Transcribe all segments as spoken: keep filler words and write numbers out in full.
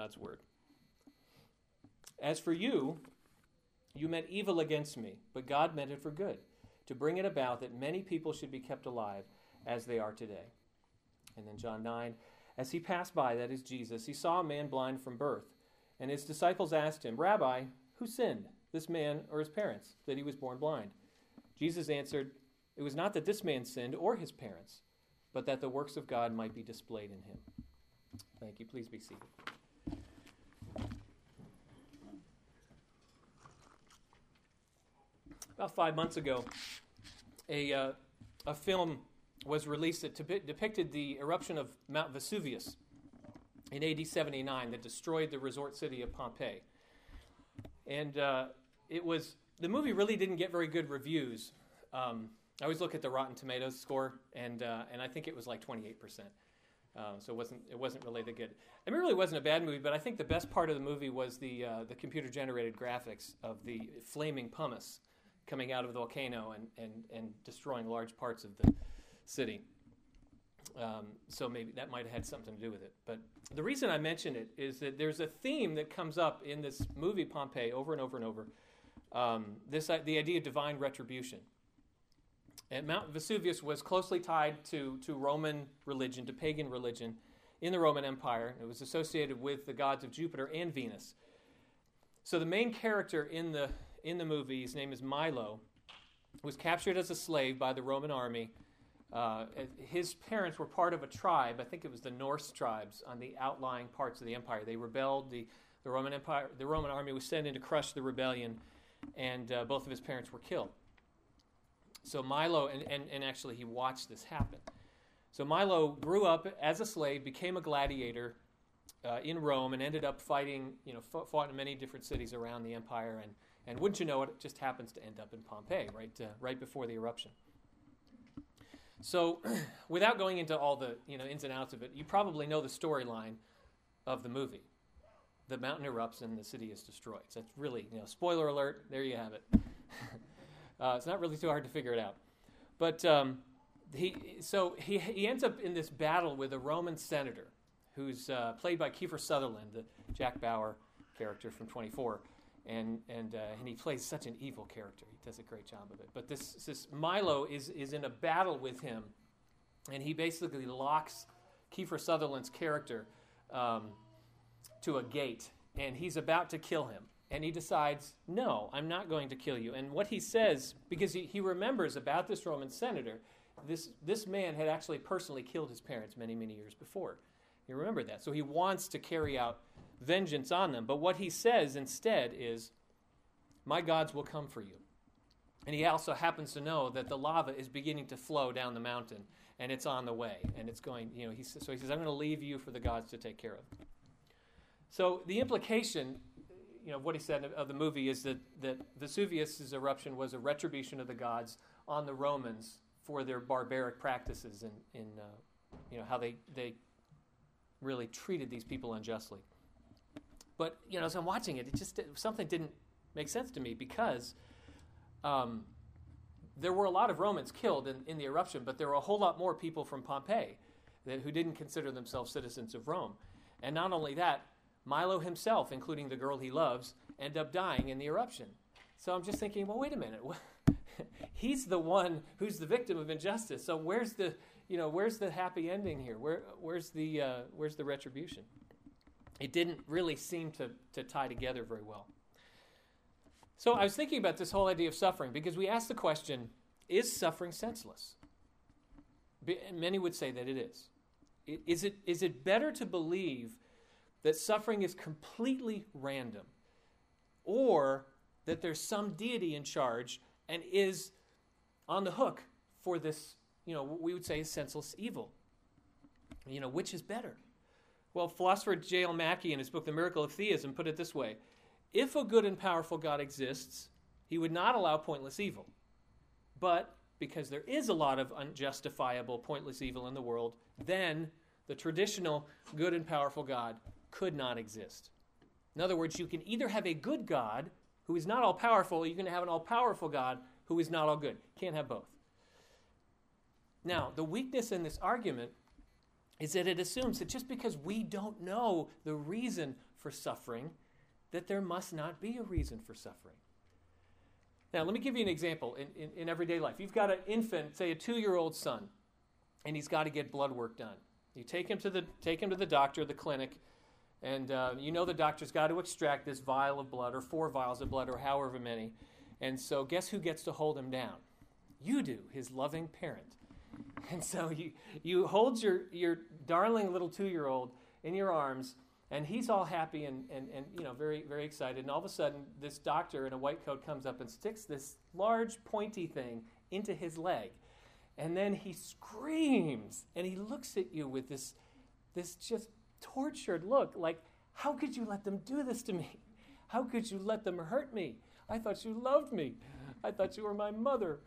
God's word. As for you, you meant evil against me, but God meant it for good, to bring it about that many people should be kept alive as they are today. And then John nine, as he passed by, that is Jesus, he saw a man blind from birth. And his disciples asked him, Rabbi, who sinned, this man or his parents, that he was born blind? Jesus answered, it was not that this man sinned or his parents, but that the works of God might be displayed in him. Thank you. Please be seated. About five months ago, a, uh, a film was released that depi- depicted the eruption of Mount Vesuvius in A D seventy-nine that destroyed the resort city of Pompeii. And uh, it was the movie really didn't get very good reviews. Um, I always look at the Rotten Tomatoes score, and uh, and I think it was like twenty-eight percent. Uh, so it wasn't it wasn't really that good. I mean, it really wasn't a bad movie, but I think the best part of the movie was the uh, the computer-generated graphics of the flaming pumice coming out of the volcano and, and, and destroying large parts of the city. Um, so maybe that might have had something to do with it. But the reason I mention it is that there's a theme that comes up in this movie Pompeii over and over and over. Um, this uh, the idea of divine retribution. And Mount Vesuvius was closely tied to, to Roman religion, to pagan religion in the Roman Empire. It was associated with the gods of Jupiter and Venus. So the main character in the in the movie, his name is Milo, was captured as a slave by the Roman army. Uh, his parents were part of a tribe, I think it was the Norse tribes, on the outlying parts of the empire. They rebelled. The, the Roman Empire, the Roman army was sent in to crush the rebellion, and uh, both of his parents were killed. So Milo, and, and, and actually he watched this happen. So Milo grew up as a slave, became a gladiator uh, in Rome, and ended up fighting, you know, fought, fought in many different cities around the empire, and And wouldn't you know it, it just happens to end up in Pompeii, right, uh, right before the eruption. So, without going into all the you know ins and outs of it, you probably know the storyline of the movie. The mountain erupts and the city is destroyed. So that's really, you know, spoiler alert. There you have it. uh, it's not really too hard to figure it out. But um, he, so he he ends up in this battle with a Roman senator, who's uh, played by Kiefer Sutherland, the Jack Bauer character from twenty-four. And and uh, and he plays such an evil character. He does a great job of it. But this this Milo is is in a battle with him, and he basically locks Kiefer Sutherland's character um, to a gate, and he's about to kill him. And he decides, no, I'm not going to kill you. And what he says, because he, he remembers about this Roman senator, this this man had actually personally killed his parents many, many years before. You remember that. So he wants to carry out vengeance on them. But what he says instead is, my gods will come for you. And he also happens to know that the lava is beginning to flow down the mountain, and it's on the way, and it's going, you know, he, so he says, I'm going to leave you for the gods to take care of. So the implication, you know, of what he said of the movie is that, that Vesuvius' eruption was a retribution of the gods on the Romans for their barbaric practices and in, in uh, you know, how they, they really treated these people unjustly. But, you know, as I'm watching it, it just something didn't make sense to me because um, there were a lot of Romans killed in, in the eruption, but there were a whole lot more people from Pompeii that, who didn't consider themselves citizens of Rome. And not only that, Milo himself, including the girl he loves, end up dying in the eruption. So I'm just thinking, well, wait a minute. He's the one who's the victim of injustice. So where's the, you know, where's the happy ending here? Where, where's the, uh, where's the retribution? It didn't really seem to, to tie together very well. So I was thinking about this whole idea of suffering because we asked the question, is suffering senseless? Many would say that it is. Is it, is it better to believe that suffering is completely random or that there's some deity in charge and is on the hook for this, you know, what we would say is senseless evil? You know, which is better? Well, philosopher J L Mackie in his book, The Miracle of Theism, put it this way. If a good and powerful God exists, he would not allow pointless evil. But because there is a lot of unjustifiable, pointless evil in the world, then the traditional good and powerful God could not exist. In other words, you can either have a good God who is not all-powerful, or you can have an all-powerful God who is not all good. Can't have both. Now, the weakness in this argument is that it assumes that just because we don't know the reason for suffering, that there must not be a reason for suffering. Now, let me give you an example in, in, in everyday life. You've got an infant, say a two-year-old son, and he's got to get blood work done. You take him to the take him to the doctor, the clinic, and uh, you know the doctor's got to extract this vial of blood or four vials of blood or however many. And so guess who gets to hold him down? You do, his loving parent. And so you, you hold your, your darling little two-year-old in your arms, and he's all happy and, and, and you know very, very excited. And all of a sudden, this doctor in a white coat comes up and sticks this large pointy thing into his leg. And then he screams, and he looks at you with this, this just tortured look, like, how could you let them do this to me? How could you let them hurt me? I thought you loved me. I thought you were my mother.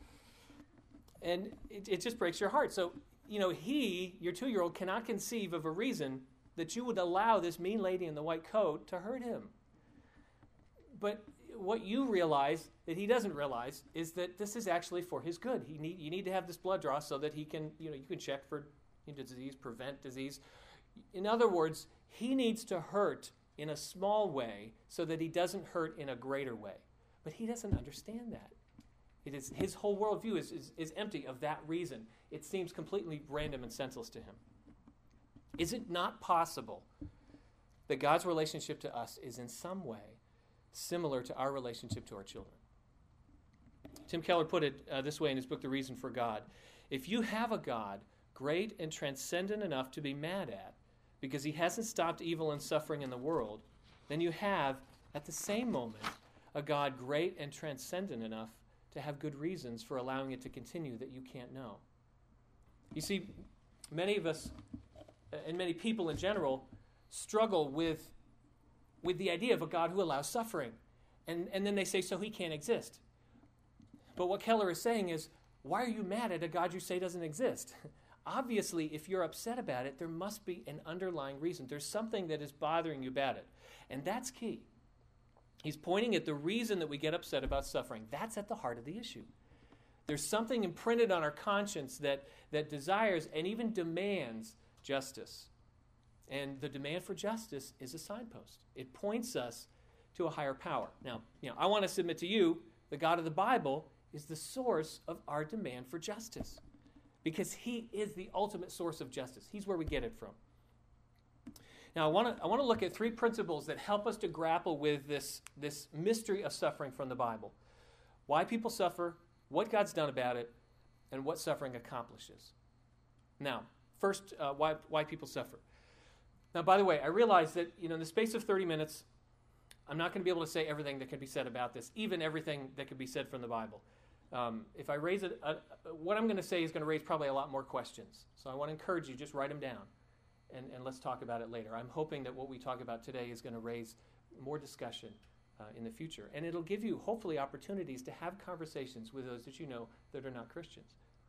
And it, it just breaks your heart. So, you know, he, your two-year-old, cannot conceive of a reason that you would allow this mean lady in the white coat to hurt him. But what you realize that he doesn't realize is that this is actually for his good. He need, you need to have this blood draw so that he can, you know, you can check for disease, prevent disease. In other words, he needs to hurt in a small way so that he doesn't hurt in a greater way. But he doesn't understand that. It is his whole worldview is, is, is empty of that reason. It seems completely random and senseless to him. Is it not possible that God's relationship to us is in some way similar to our relationship to our children? Tim Keller put it uh, this way in his book, The Reason for God. If you have a God great and transcendent enough to be mad at because he hasn't stopped evil and suffering in the world, then you have, at the same moment, a God great and transcendent enough to have good reasons for allowing it to continue that you can't know. You see, many of us, and many people in general, struggle with, with the idea of a God who allows suffering. And, and then they say, so he can't exist. But what Keller is saying is, why are you mad at a God you say doesn't exist? Obviously, if you're upset about it, there must be an underlying reason. There's something that is bothering you about it. And that's key. He's pointing at the reason that we get upset about suffering. That's at the heart of the issue. There's something imprinted on our conscience that, that desires and even demands justice. And the demand for justice is a signpost. It points us to a higher power. Now, you know, I want to submit to you, the God of the Bible is the source of our demand for justice, because he is the ultimate source of justice. He's where we get it from. Now, I want to I want to look at three principles that help us to grapple with this, this mystery of suffering from the Bible. Why people suffer, what God's done about it, and what suffering accomplishes. Now, first, uh, why why people suffer. Now, by the way, I realize that, you know, in the space of thirty minutes, I'm not going to be able to say everything that can be said about this, even everything that can be said from the Bible. Um, if I raise it, uh, what I'm going to say is going to raise probably a lot more questions. So I want to encourage you, just write them down, and, and let's talk about it later. I'm hoping that what we talk about today is going to raise more discussion uh, in the future. And it'll give you, hopefully, opportunities to have conversations with those that you know that are not Christians.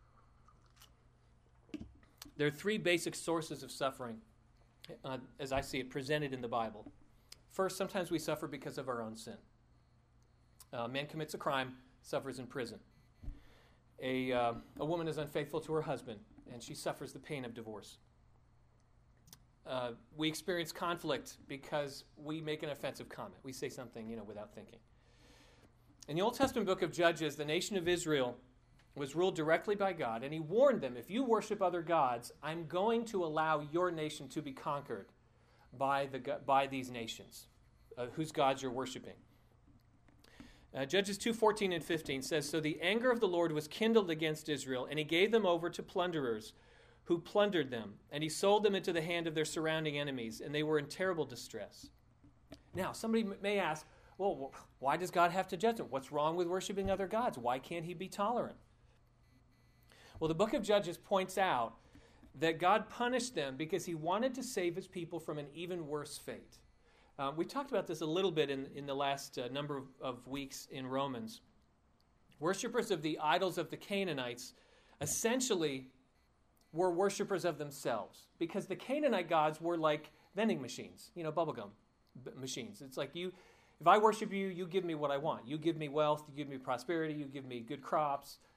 There are three basic sources of suffering, uh, as I see it, presented in the Bible. First, sometimes we suffer because of our own sin. Uh, man commits a crime, suffers in prison. A, uh, a woman is unfaithful to her husband, and she suffers the pain of divorce. Uh, we experience conflict because we make an offensive comment. We say something, you know, without thinking. In the Old Testament book of Judges, the nation of Israel was ruled directly by God, and he warned them, if you worship other gods, I'm going to allow your nation to be conquered by the by these nations, uh, whose gods you're worshiping. Uh, Judges two fourteen and fifteen says, so the anger of the Lord was kindled against Israel, and he gave them over to plunderers, who plundered them, and he sold them into the hand of their surrounding enemies, and they were in terrible distress. Now, somebody m- may ask, well, why does God have to judge them? What's wrong with worshiping other gods? Why can't he be tolerant? Well, the book of Judges points out that God punished them because he wanted to save his people from an even worse fate. Uh, we talked about this a little bit in, in the last uh, number of, of weeks in Romans. Worshippers of the idols of the Canaanites essentially were worshippers of themselves, because the Canaanite gods were like vending machines, you know, bubblegum b- machines. It's like, you, if I worship you, you give me what I want. You give me wealth, you give me prosperity, you give me good crops.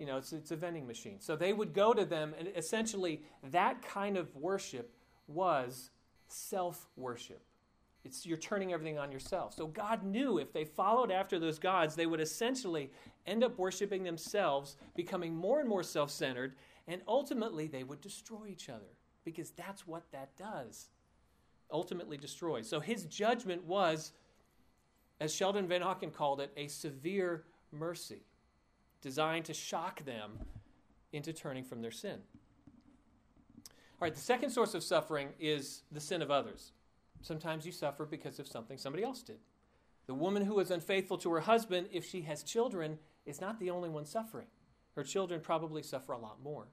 you know, it's, it's a vending machine. So they would go to them, and essentially that kind of worship was self-worship. It's you're turning everything on yourself. So God knew if they followed after those gods, they would essentially end up worshiping themselves, becoming more and more self-centered, and ultimately they would destroy each other, because that's what that does. Ultimately destroys. So his judgment was, as Sheldon Van Auken called it, a severe mercy, designed to shock them into turning from their sin. All right, the second source of suffering is the sin of others. Sometimes you suffer because of something somebody else did. The woman who is unfaithful to her husband, if she has children, is not the only one suffering. Her children probably suffer a lot more.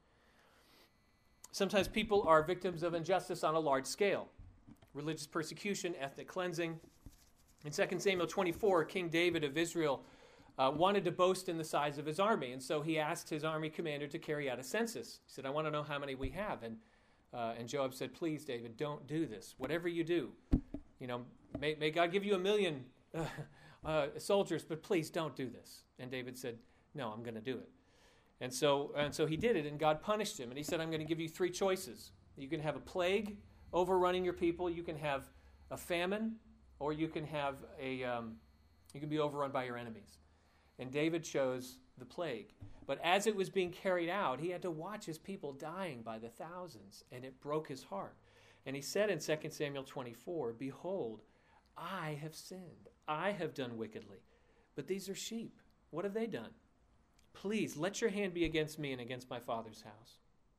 Sometimes people are victims of injustice on a large scale. Religious persecution, ethnic cleansing. In Second Samuel twenty-four, King David of Israel uh, wanted to boast in the size of his army, and so he asked his army commander to carry out a census. He said, I want to know how many we have. And uh, and Joab said, please, David, don't do this. Whatever you do, you know, may, may God give you a million uh, uh, soldiers, but please don't do this. And David said, no, I'm going to do it. And so, and so he did it, and God punished him. And he said, I'm going to give you three choices. You can have a plague overrunning your people, you can have a famine, or you can have a um, you can be overrun by your enemies. And David chose the plague. But as it was being carried out, he had to watch his people dying by the thousands, and it broke his heart. And he said in Second Samuel twenty-four, behold, I have sinned. I have done wickedly. But these are sheep. What have they done? Please, let your hand be against me and against my father's house.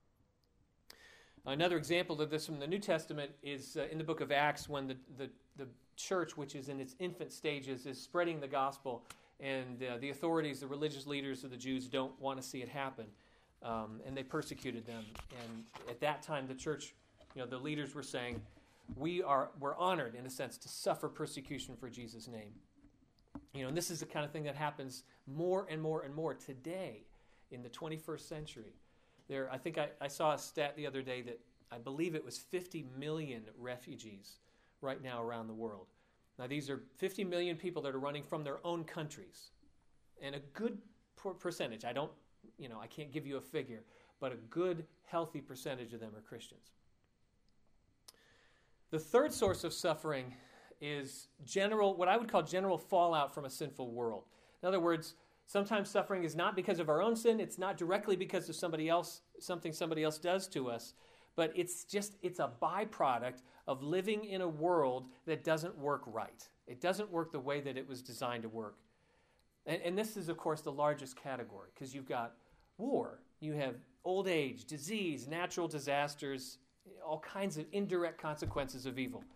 Another example of this from the New Testament is uh, in the book of Acts, when the, the, the church, which is in its infant stages, is spreading the gospel, and uh, the authorities, the religious leaders of the Jews, don't want to see it happen, um, and they persecuted them. And at that time, the church, you know, the leaders were saying, we are we're honored, in a sense, to suffer persecution for Jesus' name. You know, and this is the kind of thing that happens more and more and more today in the twenty-first century. There, I think I, I saw a stat the other day that I believe it was fifty million refugees right now around the world. Now, these are fifty million people that are running from their own countries. And a good per- percentage, I don't, you know, I can't give you a figure, but a good, healthy percentage of them are Christians. The third source of suffering is general, what I would call general fallout from a sinful world. In other words, sometimes suffering is not because of our own sin. It's not directly because of somebody else, something somebody else does to us. But it's just, it's a byproduct of living in a world that doesn't work right. It doesn't work the way that it was designed to work. And, and this is, of course, the largest category, because you've got war. You have old age, disease, natural disasters, all kinds of indirect consequences of evil.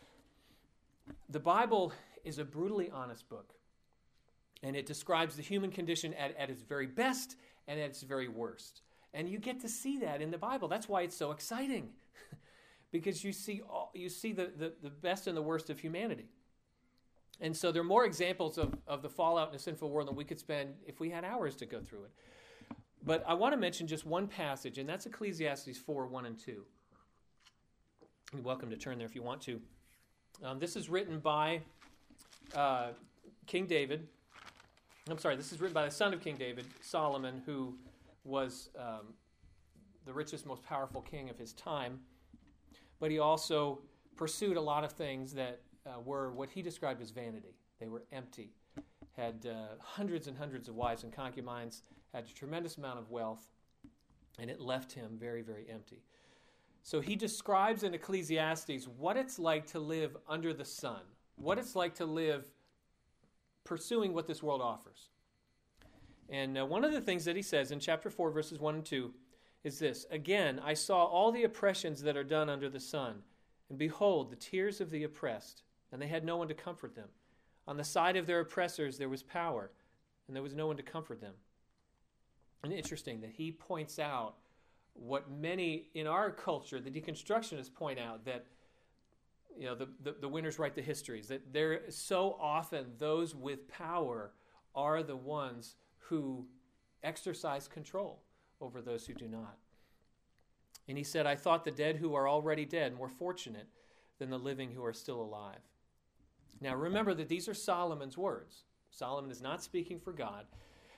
The Bible is a brutally honest book. And it describes the human condition at, at its very best and at its very worst. And you get to see that in the Bible. That's why it's so exciting. Because you see all, you see the, the, the best and the worst of humanity. And so there are more examples of, of the fallout in a sinful world than we could spend if we had hours to go through it. But I want to mention just one passage, and that's Ecclesiastes four, one and two. You're welcome to turn there if you want to. Um, this is written by uh, King David. I'm sorry, this is written by the son of King David, Solomon, who was um, the richest, most powerful king of his time. But he also pursued a lot of things that uh, were what he described as vanity. They were empty, had uh, hundreds and hundreds of wives and concubines, had a tremendous amount of wealth, and it left him very, very empty. So he describes in Ecclesiastes what it's like to live under the sun, what it's like to live pursuing what this world offers. And uh, one of the things that he says in chapter four, verses one and two, is this: again, I saw all the oppressions that are done under the sun, and behold, the tears of the oppressed, and they had no one to comfort them. On the side of their oppressors there was power, and there was no one to comfort them. And interesting that he points out what many in our culture, the deconstructionists, point out, that you know the, the, the winners write the histories, that there so often those with power are the ones who exercise control over those who do not. And he said, I thought the dead who are already dead more fortunate than the living who are still alive. Now remember that these are Solomon's words. Solomon is not speaking for God,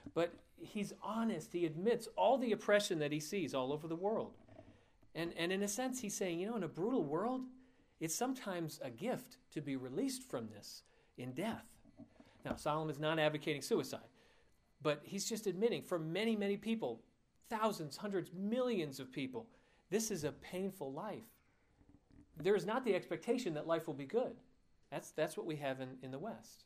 But he's honest. He admits all the oppression that he sees all over the world. And, and in a sense, he's saying, you know, in a brutal world, it's sometimes a gift to be released from this in death. Now, Solomon's not advocating suicide, but he's just admitting for many, many people, thousands, hundreds, millions of people, this is a painful life. There is not the expectation that life will be good. That's, that's what we have in, in the West.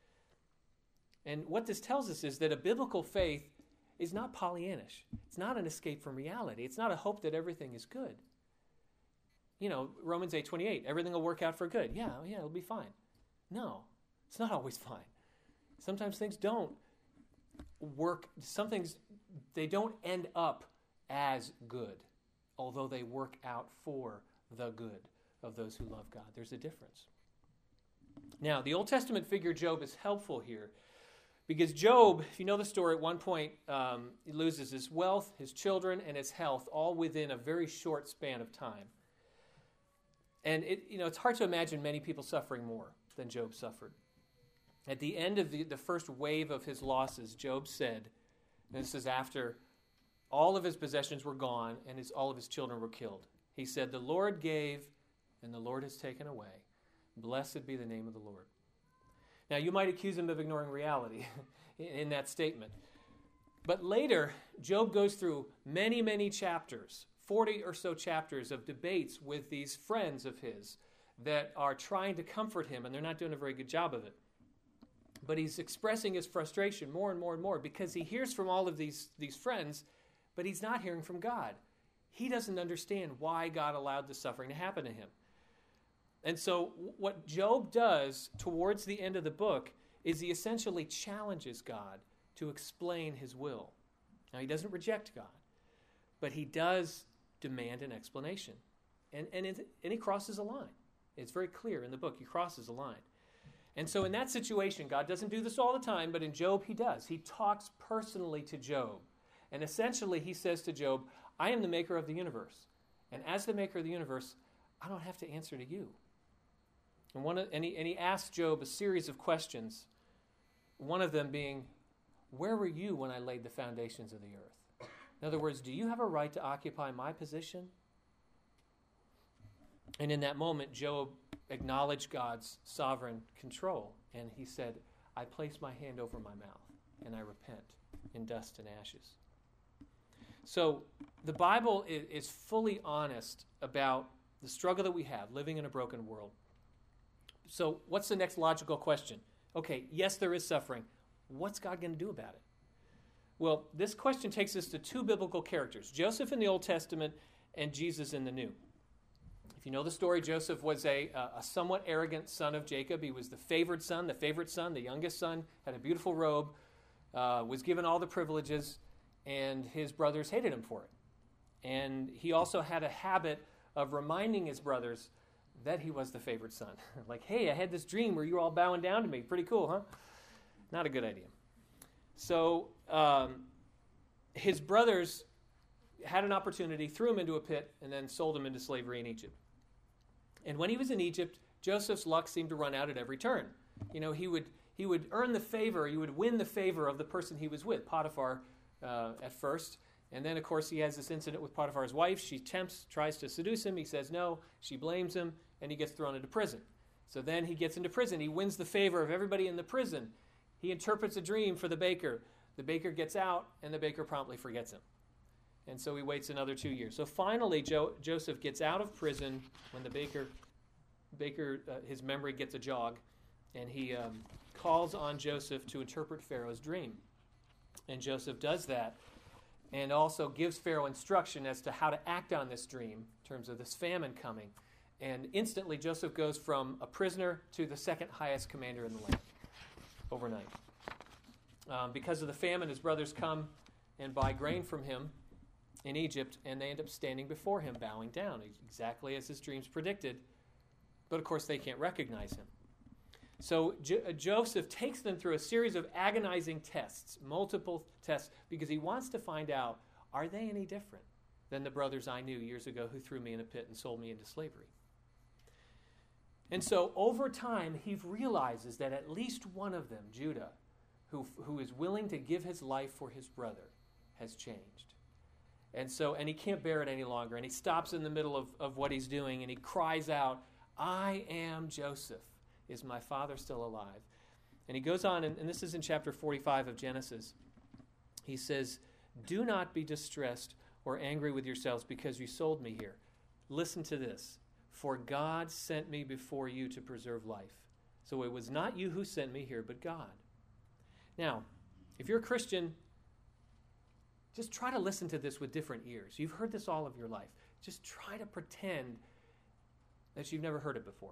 And what this tells us is that a biblical faith is not Pollyannish. It's not an escape from reality. It's not a hope that everything is good. You know, Romans eight twenty-eight, everything will work out for good. Yeah, yeah, it'll be fine. No, it's not always fine. Sometimes things don't work, some things, they don't end up as good, although they work out for the good of those who love God. There's a difference. Now, the Old Testament figure Job is helpful here because Job, if you know the story, at one point um, he loses his wealth, his children, and his health all within a very short span of time. And it, you know, it's hard to imagine many people suffering more than Job suffered. At the end of the, the first wave of his losses, Job said, and this is after all of his possessions were gone and his, all of his children were killed. He said, "The Lord gave and the Lord has taken away. Blessed be the name of the Lord." Now, you might accuse him of ignoring reality in that statement. But later, Job goes through many, many chapters, forty or so chapters of debates with these friends of his that are trying to comfort him, and they're not doing a very good job of it. But he's expressing his frustration more and more and more because he hears from all of these, these friends, but he's not hearing from God. He doesn't understand why God allowed the suffering to happen to him. And so what Job does towards the end of the book is he essentially challenges God to explain his will. Now, he doesn't reject God, but he does demand an explanation. And, and, it, and he crosses a line. It's very clear in the book. He crosses a line. And so in that situation, God doesn't do this all the time, but in Job he does. He talks personally to Job. And essentially he says to Job, "I am the maker of the universe. And as the maker of the universe, I don't have to answer to you." And, one of, and, he, and he asks Job a series of questions, one of them being, "Where were you when I laid the foundations of the earth?" In other words, do you have a right to occupy my position? And in that moment, Job acknowledged God's sovereign control, and he said, "I place my hand over my mouth, and I repent in dust and ashes." So the Bible is, is fully honest about the struggle that we have living in a broken world. So what's the next logical question? Okay, yes, there is suffering. What's God going to do about it? Well, this question takes us to two biblical characters, Joseph in the Old Testament and Jesus in the New. If you know the story, Joseph was a, a somewhat arrogant son of Jacob. He was the favored son, the favorite son, the youngest son, had a beautiful robe, uh, was given all the privileges, and his brothers hated him for it. And he also had a habit of reminding his brothers that he was the favored son. Like, "Hey, I had this dream where you were all bowing down to me. Pretty cool, huh?" Not a good idea. So um, his brothers had an opportunity, threw him into a pit, and then sold him into slavery in Egypt. And when he was in Egypt, Joseph's luck seemed to run out at every turn. You know, he would he would earn the favor, he would win the favor of the person he was with, Potiphar uh, at first. And then, of course, he has this incident with Potiphar's wife. She tempts, tries to seduce him. He says no. She blames him, and he gets thrown into prison. So then he gets into prison. He wins the favor of everybody in the prison. He interprets a dream for the baker. The baker gets out, and the baker promptly forgets him. And so he waits another two years. So finally, jo- Joseph gets out of prison when the baker, baker uh, his memory gets a jog, and he um, calls on Joseph to interpret Pharaoh's dream. And Joseph does that, and also gives Pharaoh instruction as to how to act on this dream in terms of this famine coming. And instantly, Joseph goes from a prisoner to the second highest commander in the land overnight. Um, because of the famine, his brothers come and buy grain from him in Egypt, and they end up standing before him, bowing down, exactly as his dreams predicted. But, of course, they can't recognize him. So Jo- Joseph takes them through a series of agonizing tests, multiple tests, because he wants to find out, are they any different than the brothers I knew years ago who threw me in a pit and sold me into slavery? And so over time, he realizes that at least one of them, Judah, who, who is willing to give his life for his brother has changed. And so, and he can't bear it any longer. And he stops in the middle of, of what he's doing and he cries out, I am Joseph. Is my father still alive? And he goes on, and, and this is in chapter forty-five of Genesis. He says, do not be distressed or angry with yourselves because you sold me here. Listen to this. For God sent me before you to preserve life. So it was not you who sent me here, but God. Now, if you're a Christian, just try to listen to this with different ears. You've heard this all of your life. Just try to pretend that you've never heard it before.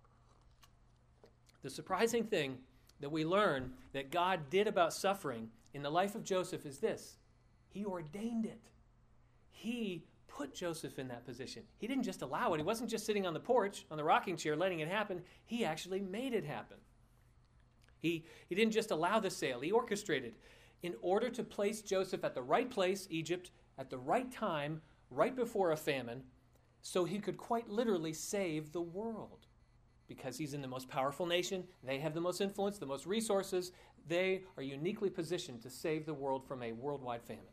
The surprising thing that we learn that God did about suffering in the life of Joseph is this. He ordained it. He put Joseph in that position. He didn't just allow it. He wasn't just sitting on the porch, on the rocking chair, letting it happen. He actually made it happen. He, he didn't just allow the sale. He orchestrated in order to place Joseph at the right place, Egypt, at the right time, right before a famine, so he could quite literally save the world. Because he's in the most powerful nation, they have the most influence, the most resources, they are uniquely positioned to save the world from a worldwide famine.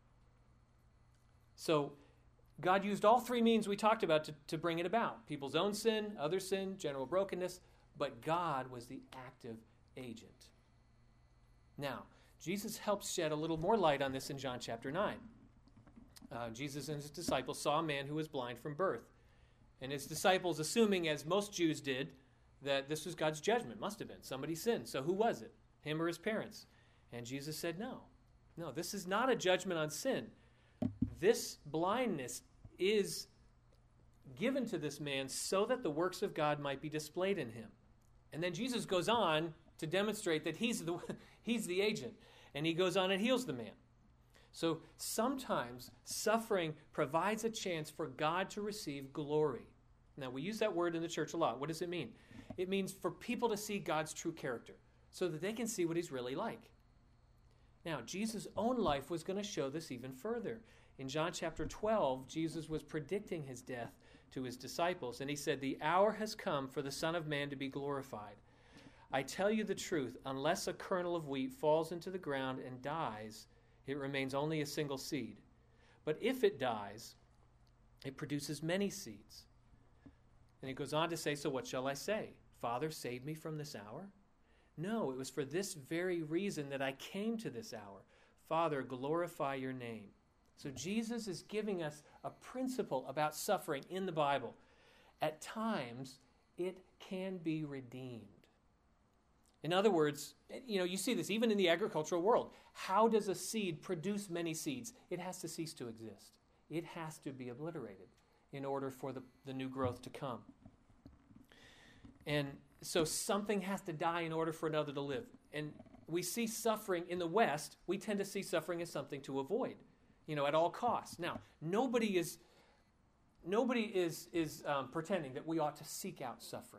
So God used all three means we talked about to, to bring it about. People's own sin, other sin, general brokenness, but God was the active agent. Now, Jesus helps shed a little more light on this in John chapter nine. Uh, Jesus and his disciples saw a man who was blind from birth. And his disciples, assuming, as most Jews did, that this was God's judgment, must have been. Somebody sinned. So who was it? Him or his parents? And Jesus said, no. No, this is not a judgment on sin. This blindness is given to this man so that the works of God might be displayed in him. And then Jesus goes on to demonstrate that he's the, he's the agent. And he goes on and heals the man. So sometimes suffering provides a chance for God to receive glory. Now, we use that word in the church a lot. What does it mean? It means for people to see God's true character so that they can see what he's really like. Now, Jesus' own life was going to show this even further. In John chapter twelve, Jesus was predicting his death to his disciples, and he said, the hour has come for the Son of Man to be glorified. I tell you the truth, unless a kernel of wheat falls into the ground and dies, it remains only a single seed. But if it dies, it produces many seeds. And he goes on to say, so what shall I say? Father, save me from this hour? No, it was for this very reason that I came to this hour. Father, glorify your name. So Jesus is giving us a principle about suffering in the Bible. At times, it can be redeemed. In other words, you know, you see this even in the agricultural world. How does a seed produce many seeds? It has to cease to exist. It has to be obliterated in order for the, the new growth to come. And so something has to die in order for another to live. And we see suffering in the West, we tend to see suffering as something to avoid, you know, at all costs. Now, nobody is nobody is, is um, pretending that we ought to seek out suffering.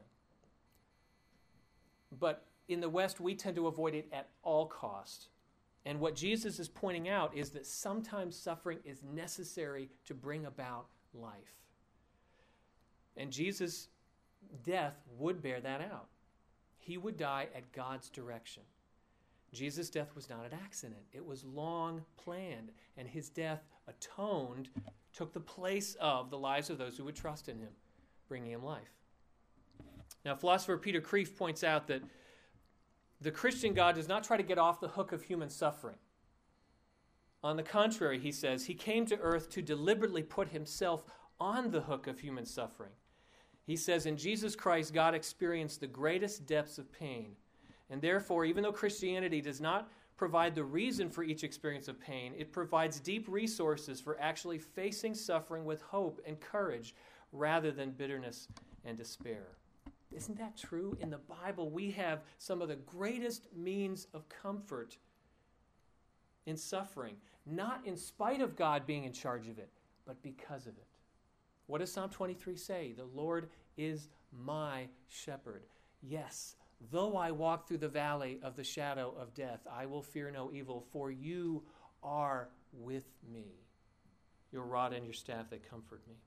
But in the West, we tend to avoid it at all cost. And what Jesus is pointing out is that sometimes suffering is necessary to bring about life. And Jesus' death would bear that out. He would die at God's direction. Jesus' death was not an accident. It was long planned. And his death atoned, took the place of the lives of those who would trust in him, bringing him life. Now, philosopher Peter Kreeft points out that the Christian God does not try to get off the hook of human suffering. On the contrary, he says, he came to earth to deliberately put himself on the hook of human suffering. He says, in Jesus Christ, God experienced the greatest depths of pain. And therefore, even though Christianity does not provide the reason for each experience of pain, it provides deep resources for actually facing suffering with hope and courage rather than bitterness and despair. Isn't that true? In the Bible, we have some of the greatest means of comfort in suffering, not in spite of God being in charge of it, but because of it. What does Psalm twenty-three say? The Lord is my shepherd. Yes, though I walk through the valley of the shadow of death, I will fear no evil, for you are with me. Your rod and your staff, they comfort me.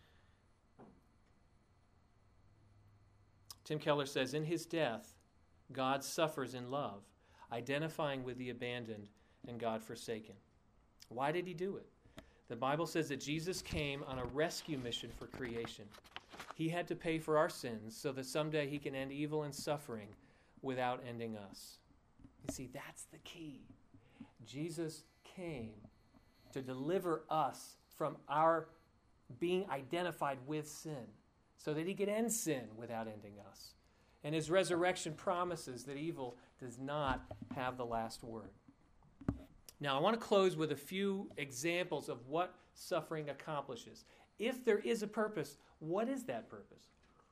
Tim Keller says, in his death, God suffers in love, identifying with the abandoned and God forsaken. Why did he do it? The Bible says that Jesus came on a rescue mission for creation. He had to pay for our sins so that someday he can end evil and suffering without ending us. You see, that's the key. Jesus came to deliver us from our being identified with sin so that he could end sin without ending us. And his resurrection promises that evil does not have the last word. Now, I want to close with a few examples of what suffering accomplishes. If there is a purpose, what is that purpose?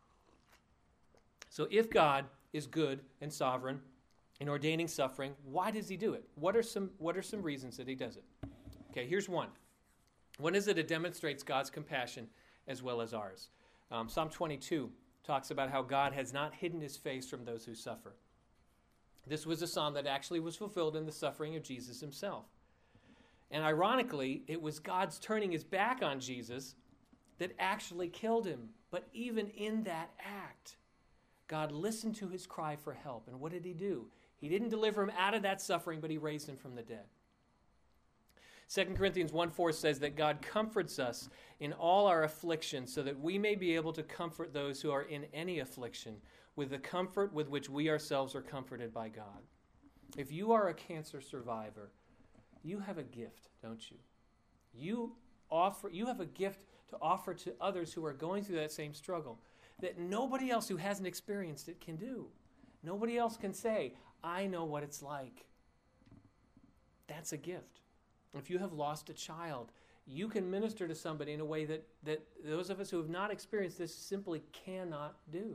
So if God is good and sovereign in ordaining suffering, why does he do it? What are some, what are some reasons that he does it? Okay, here's one. One is that it demonstrates God's compassion as well as ours. Um, Psalm twenty-two talks about how God has not hidden his face from those who suffer. This was a psalm that actually was fulfilled in the suffering of Jesus himself. And ironically, it was God's turning his back on Jesus that actually killed him. But even in that act, God listened to his cry for help. And what did he do? He didn't deliver him out of that suffering, but he raised him from the dead. Second Corinthians one four says that God comforts us in all our afflictions so that we may be able to comfort those who are in any affliction with the comfort with which we ourselves are comforted by God. If you are a cancer survivor, you have a gift, don't you? You offer, you have a gift to offer to others who are going through that same struggle that nobody else who hasn't experienced it can do. Nobody else can say, I know what it's like. That's a gift. If you have lost a child, you can minister to somebody in a way that, that those of us who have not experienced this simply cannot do.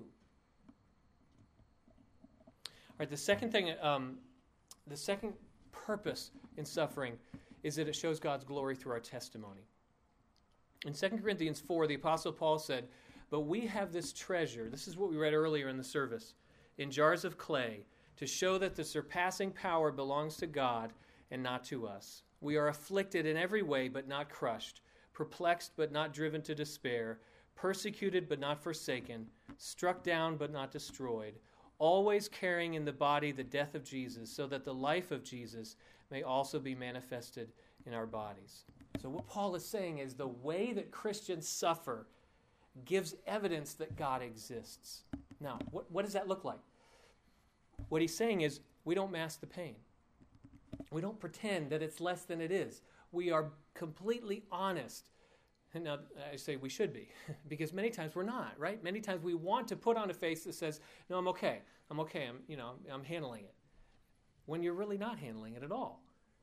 All right, the second thing, um, the second purpose in suffering is that it shows God's glory through our testimony. In Second Corinthians four, the Apostle Paul said, but we have this treasure, this is what we read earlier in the service, in jars of clay, to show that the surpassing power belongs to God and not to us. We are afflicted in every way, but not crushed, perplexed, but not driven to despair, persecuted, but not forsaken, struck down, but not destroyed, always carrying in the body the death of Jesus, so that the life of Jesus may also be manifested in our bodies. So what Paul is saying is the way that Christians suffer gives evidence that God exists. Now, what, what does that look like? What he's saying is we don't mask the pain. We don't pretend that it's less than it is. We are completely honest. And now I say we should be, because many times we're not, right? Many times we want to put on a face that says, no, I'm okay. I'm okay. I'm, you know, I'm, I'm handling it. When you're really not handling it at all.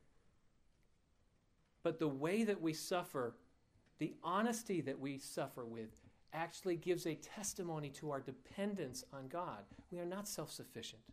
But the way that we suffer, the honesty that we suffer with, actually gives a testimony to our dependence on God. We are not self-sufficient.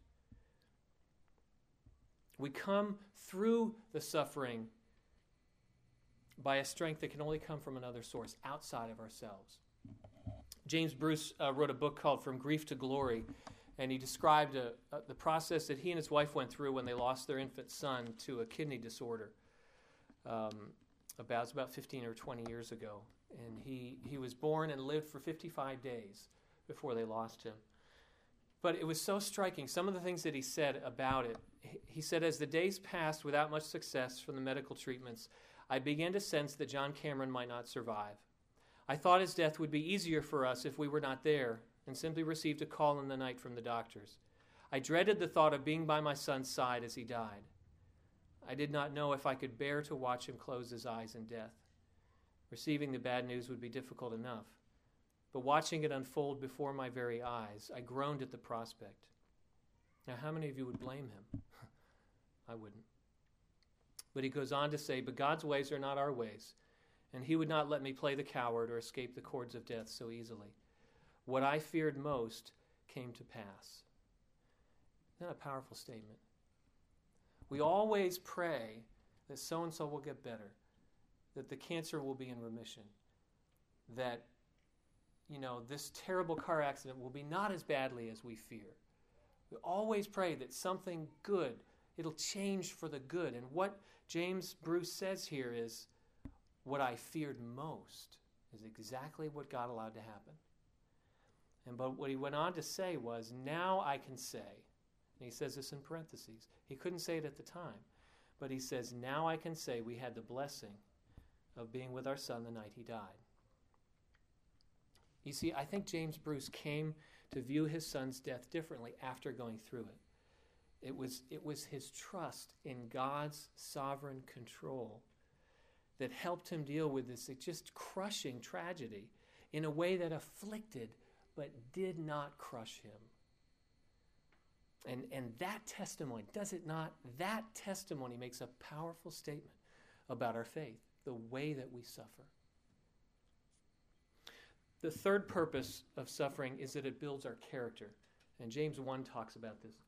We come through the suffering by a strength that can only come from another source outside of ourselves. James Bruce uh, wrote a book called From Grief to Glory, and he described a, a, the process that he and his wife went through when they lost their infant son to a kidney disorder. Um, about, it was about fifteen or twenty years ago. And he, he was born and lived for fifty-five days before they lost him. But it was so striking. Some of the things that he said about it, he said, as the days passed without much success from the medical treatments, I began to sense that John Cameron might not survive. I thought his death would be easier for us if we were not there and simply received a call in the night from the doctors. I dreaded the thought of being by my son's side as he died. I did not know if I could bear to watch him close his eyes in death. Receiving the bad news would be difficult enough, but watching it unfold before my very eyes, I groaned at the prospect. Now, how many of you would blame him? I wouldn't. But he goes on to say, but God's ways are not our ways, and he would not let me play the coward or escape the cords of death so easily. What I feared most came to pass. Isn't that a powerful statement? We always pray that so-and-so will get better, that the cancer will be in remission, that, you know, this terrible car accident will be not as badly as we fear. We always pray that something good, it'll change for the good. And what James Bruce says here is, what I feared most is exactly what God allowed to happen. And but what he went on to say was, now I can say, And he says this in parentheses. He couldn't say it at the time, but he says, now I can say we had the blessing of being with our son the night he died. You see, I think James Bruce came to view his son's death differently after going through it. It was, it was his trust in God's sovereign control that helped him deal with this just crushing tragedy in a way that afflicted but did not crush him. And, and that testimony, does it not? That testimony makes a powerful statement about our faith, the way that we suffer. The third purpose of suffering is that it builds our character. And James one talks about this.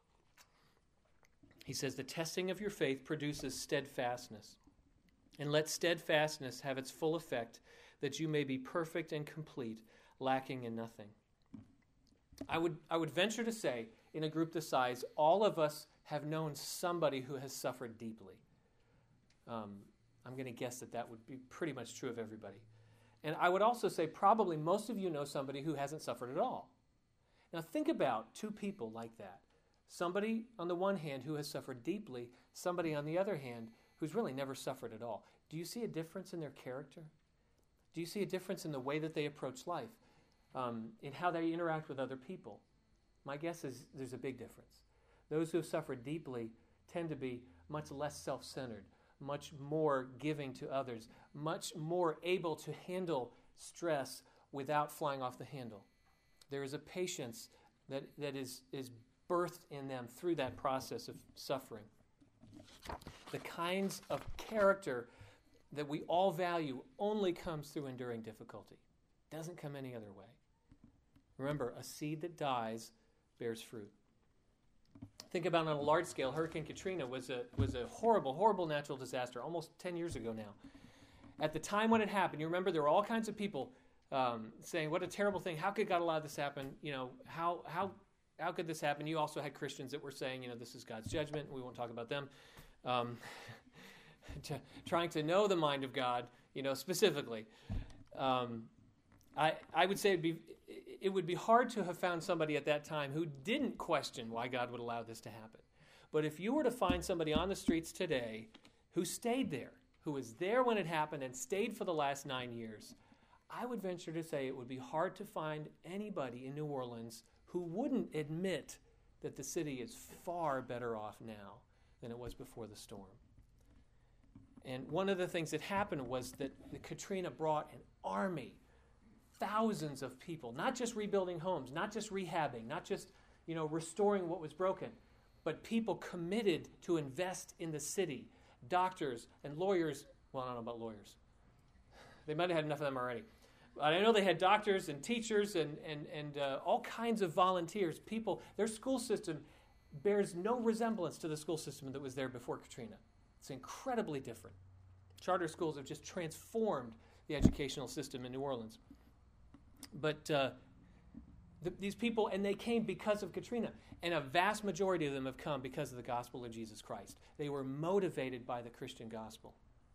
He says, the testing of your faith produces steadfastness. And let steadfastness have its full effect, that you may be perfect and complete, lacking in nothing. I would, I would venture to say, in a group this size, all of us have known somebody who has suffered deeply. Um, I'm going to guess that that would be pretty much true of everybody. And I would also say probably most of you know somebody who hasn't suffered at all. Now think about two people like that. Somebody on the one hand who has suffered deeply, somebody on the other hand who's really never suffered at all. Do you see a difference in their character? Do you see a difference in the way that they approach life, um, in how they interact with other people? My guess is there's a big difference. Those who have suffered deeply tend to be much less self-centered, much more giving to others, much more able to handle stress without flying off the handle. There is a patience that, that is, is birthed in them through that process of suffering. The kinds of character that we all value only comes through enduring difficulty. It doesn't come any other way. Remember, a seed that dies bears fruit. Think about on a large scale, Hurricane Katrina was a was a horrible, horrible natural disaster almost ten years ago now. At the time when it happened, you remember there were all kinds of people um, saying, what a terrible thing. How could God allow this to happen? You know, how how how could this happen? You also had Christians that were saying, you know, this is God's judgment. We won't talk about them. Um, to, trying to know the mind of God, you know, specifically. Um, I I would say it'd be, it would be hard to have found somebody at that time who didn't question why God would allow this to happen. But if you were to find somebody on the streets today who stayed there, who was there when it happened and stayed for the last nine years, I would venture to say it would be hard to find anybody in New Orleans who wouldn't admit that the city is far better off now than it was before the storm. And one of the things that happened was that the Katrina brought an army, thousands of people, not just rebuilding homes, not just rehabbing, not just, you know, restoring what was broken, but people committed to invest in the city. Doctors and lawyers, well, I don't know about lawyers. They might have had enough of them already. But I know they had doctors and teachers and, and, and uh, all kinds of volunteers, people. Their school system bears no resemblance to the school system that was there before Katrina. It's incredibly different. Charter schools have just transformed the educational system in New Orleans. But uh, th- these people, and they came because of Katrina. And a vast majority of them have come because of the gospel of Jesus Christ. They were motivated by the Christian gospel.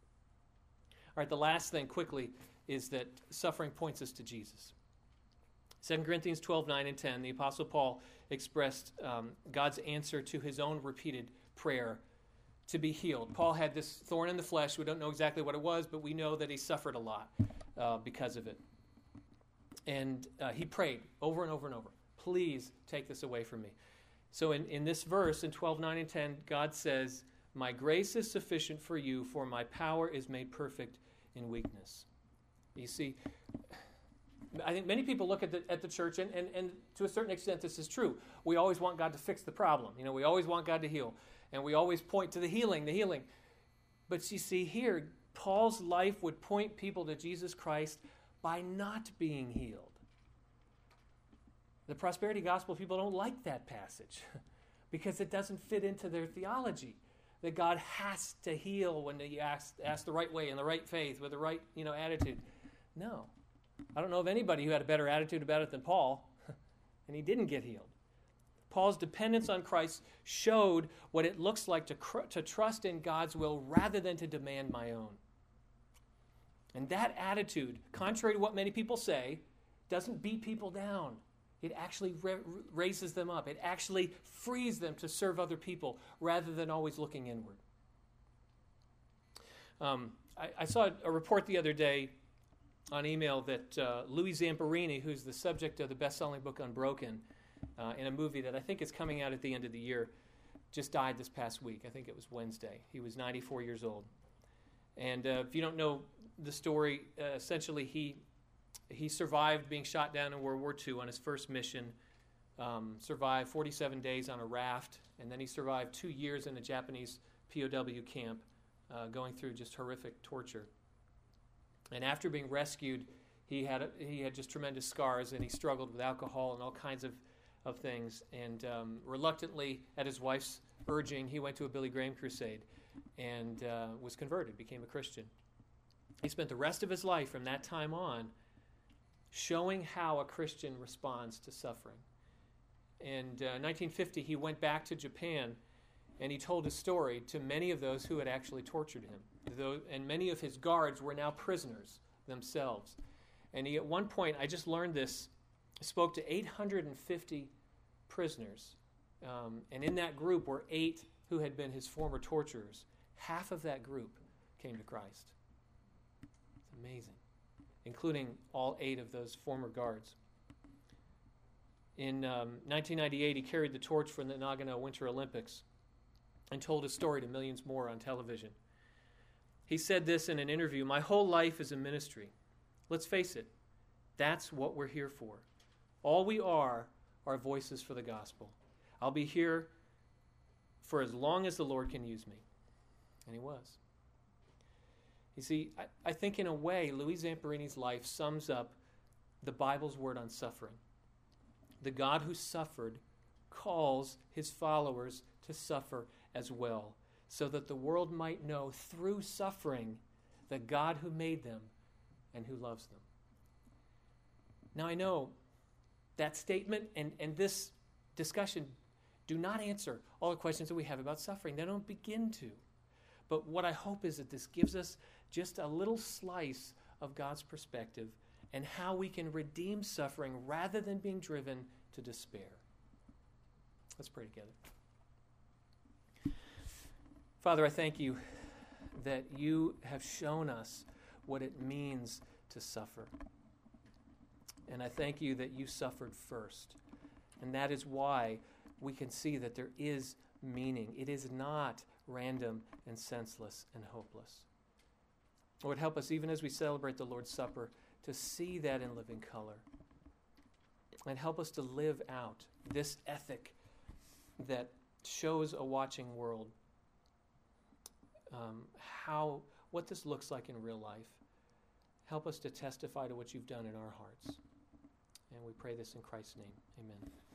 All right, the last thing quickly is that suffering points us to Jesus. Second Corinthians twelve, nine and ten, the Apostle Paul expressed um, God's answer to his own repeated prayer to be healed. Paul had this thorn in the flesh. We don't know exactly what it was, but we know that he suffered a lot uh, because of it. And uh, he prayed over and over and over, please take this away from me. So in, in this verse, in twelve, nine and ten, God says, my grace is sufficient for you, for my power is made perfect in weakness. You see, I think many people look at the at the church, and, and, and to a certain extent this is true. We always want God to fix the problem. You know, we always want God to heal. And we always point to the healing, the healing. But you see here, Paul's life would point people to Jesus Christ by not being healed. The prosperity gospel people don't like that passage because it doesn't fit into their theology that God has to heal when you ask, ask the right way, in the right faith, with the right, you know, attitude. No. I don't know of anybody who had a better attitude about it than Paul, and he didn't get healed. Paul's dependence on Christ showed what it looks like to, cr- to trust in God's will rather than to demand my own. And that attitude, contrary to what many people say, doesn't beat people down. It actually ra- raises them up. It actually frees them to serve other people rather than always looking inward. Um, I, I saw a report the other day on email that uh, Louis Zamperini, who's the subject of the best-selling book Unbroken, uh, in a movie that I think is coming out at the end of the year, just died this past week. I think it was Wednesday. He was ninety-four years old. And uh, if you don't know the story, uh, essentially he he survived being shot down in World War Two on his first mission, um, survived forty-seven days on a raft, and then he survived two years in a Japanese P O W camp, uh, going through just horrific torture. And after being rescued, he had a, he had just tremendous scars, and he struggled with alcohol and all kinds of, of things. And um, reluctantly, at his wife's urging, he went to a Billy Graham crusade and uh, was converted, became a Christian. He spent the rest of his life from that time on showing how a Christian responds to suffering. And uh, in nineteen fifty, he went back to Japan, and he told his story to many of those who had actually tortured him. Though, and many of his guards were now prisoners themselves. And he, at one point, I just learned this, spoke to eight hundred fifty prisoners. Um, and in that group were eight who had been his former torturers. Half of that group came to Christ. It's amazing, including all eight of those former guards. In um, nineteen ninety-eight, he carried the torch for the Nagano Winter Olympics and told his story to millions more on television. He said this in an interview, "My whole life is a ministry. Let's face it, that's what we're here for. All we are are voices for the gospel. I'll be here for as long as the Lord can use me." And he was. You see, I, I think in a way, Louis Zamperini's life sums up the Bible's word on suffering. The God who suffered calls his followers to suffer as well, so that the world might know through suffering the God who made them and who loves them. Now I know that statement and, and this discussion do not answer all the questions that we have about suffering. They don't begin to. But what I hope is that this gives us just a little slice of God's perspective and how we can redeem suffering rather than being driven to despair. Let's pray together. Father, I thank you that you have shown us what it means to suffer. And I thank you that you suffered first. And that is why we can see that there is meaning. It is not random and senseless and hopeless. Lord, help us, even as we celebrate the Lord's Supper, to see that in living color. And help us to live out this ethic that shows a watching world um, how what this looks like in real life. Help us to testify to what you've done in our hearts. And we pray this in Christ's name. Amen.